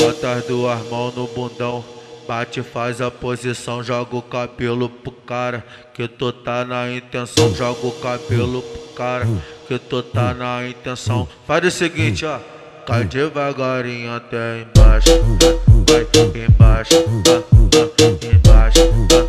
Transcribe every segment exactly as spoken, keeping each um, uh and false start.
Bota as duas mãos no bundão, bate, faz a posição, joga o cabelo pro cara, que tu tá na intenção. Joga o cabelo pro cara, que tu tá na intenção. Faz o seguinte, ó, cai devagarinho até embaixo, vai embaixo, embaixo,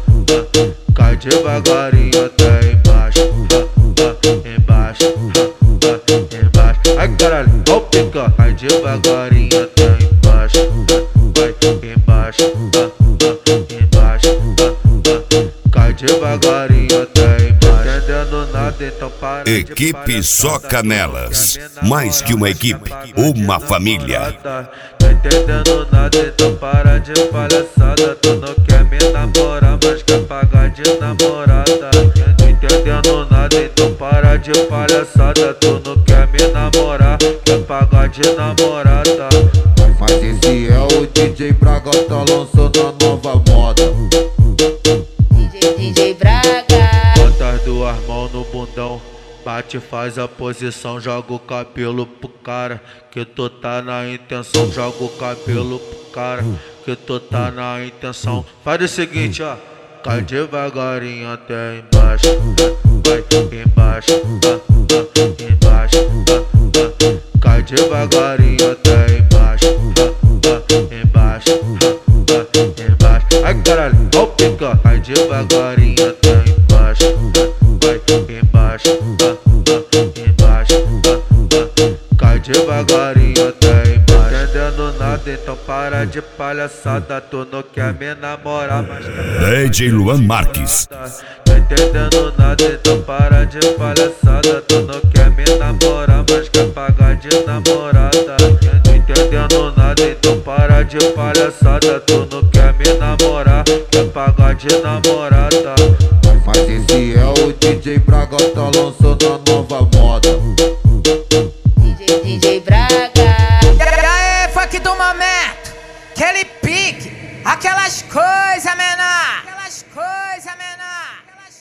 cai devagarinho até embaixo, embaixo, embaixo. Ai caralho, ó o pica, cai devagarinho até embaixo, vai embaixo, embaixo, cai devagarinho até embaixo. Entendendo nada, então para. Equipe Só Canelas, mais que uma equipe, uma família. Tá entendendo nada, então para de palhaçada. Tu não quer me namorar, mas quer pagar de namorada. Não entendendo nada, então para de palhaçada. Tu não quer me namorar, quer pagar de namorada. Mas esse é o D J Braga, tá lançando a nova moda. D J, D J Braga. Bota as duas mãos no bundão, bate, faz a posição, joga o cabelo pro cara, que tu tá na intenção. Joga o cabelo pro cara, que tu tá na intenção. Faz o seguinte, ó, cai devagarinho até embaixo, vai embaixo, embaixo, cai devagarinho até embaixo, embaixo, embaixo. Ai caralho, ó o pica, cai devagarinho até embaixo, vai embaixo, embaixo, cai devagarinho até embaixo. Entendendo nada, então para de palhaçada. Tu não quer me namorar, mas quer D J Luan Marques. Tá entendendo nada, então para de palhaçada. Tu não quer me namorar, mas quer pagar de namorada. Não entendendo nada, então para de palhaçada. Tu não quer me namorar, quer pagar de namorada. Mas esse é o D J Braga, tá lançando a nova moda.